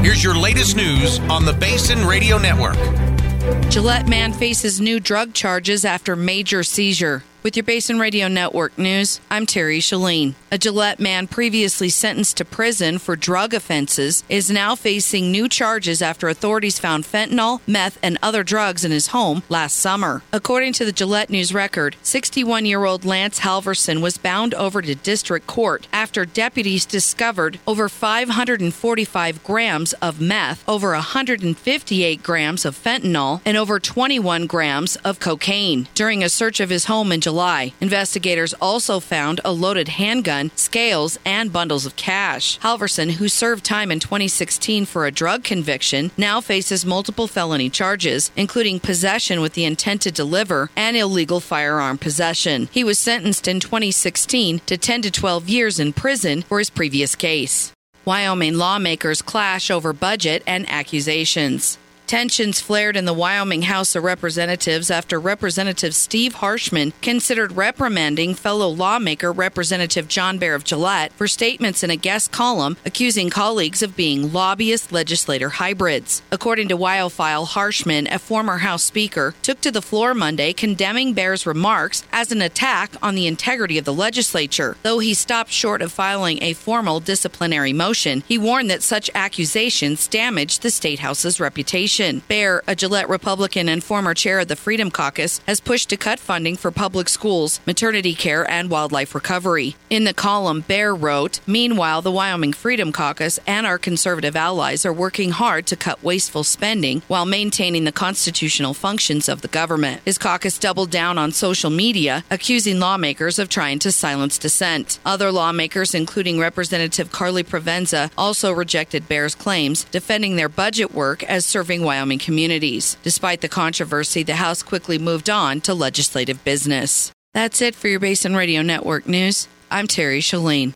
Here's your latest news on the Basin Radio Network. Gillette man faces new drug charges after major seizure. With your Basin Radio Network news, I'm Terry Shalene. A Gillette man previously sentenced to prison for drug offenses is now facing new charges after authorities found fentanyl, meth, and other drugs in his home last summer. According to the Gillette News Record, 61-year-old Lance Halverson was bound over to district court after deputies discovered over 545 grams of meth, over 158 grams of fentanyl, and over 21 grams of cocaine. During a search of his home in July, investigators also found a loaded handgun, scales, and bundles of cash. Halverson, who served time in 2016 for a drug conviction, now faces multiple felony charges, including possession with the intent to deliver and illegal firearm possession. He was sentenced in 2016 to 10 to 12 years in prison for his previous case. Wyoming lawmakers clash over budget and accusations. Tensions flared in the Wyoming House of Representatives after Representative Steve Harshman considered reprimanding fellow lawmaker Representative John Bear of Gillette for statements in a guest column accusing colleagues of being lobbyist legislator hybrids. According to WyoFile, Harshman, a former House Speaker, took to the floor Monday condemning Bear's remarks as an attack on the integrity of the legislature. Though he stopped short of filing a formal disciplinary motion, he warned that such accusations damaged the State House's reputation. Bear, a Gillette Republican and former chair of the Freedom Caucus, has pushed to cut funding for public schools, maternity care, and wildlife recovery. In the column, Bear wrote, "Meanwhile, the Wyoming Freedom Caucus and our conservative allies are working hard to cut wasteful spending while maintaining the constitutional functions of the government." His caucus doubled down on social media, accusing lawmakers of trying to silence dissent. Other lawmakers, including Representative Carly Provenza, also rejected Bear's claims, defending their budget work as serving Wyoming communities. Despite the controversy, the House quickly moved on to legislative business. That's it for your Basin Radio Network news. I'm Terry Shalene.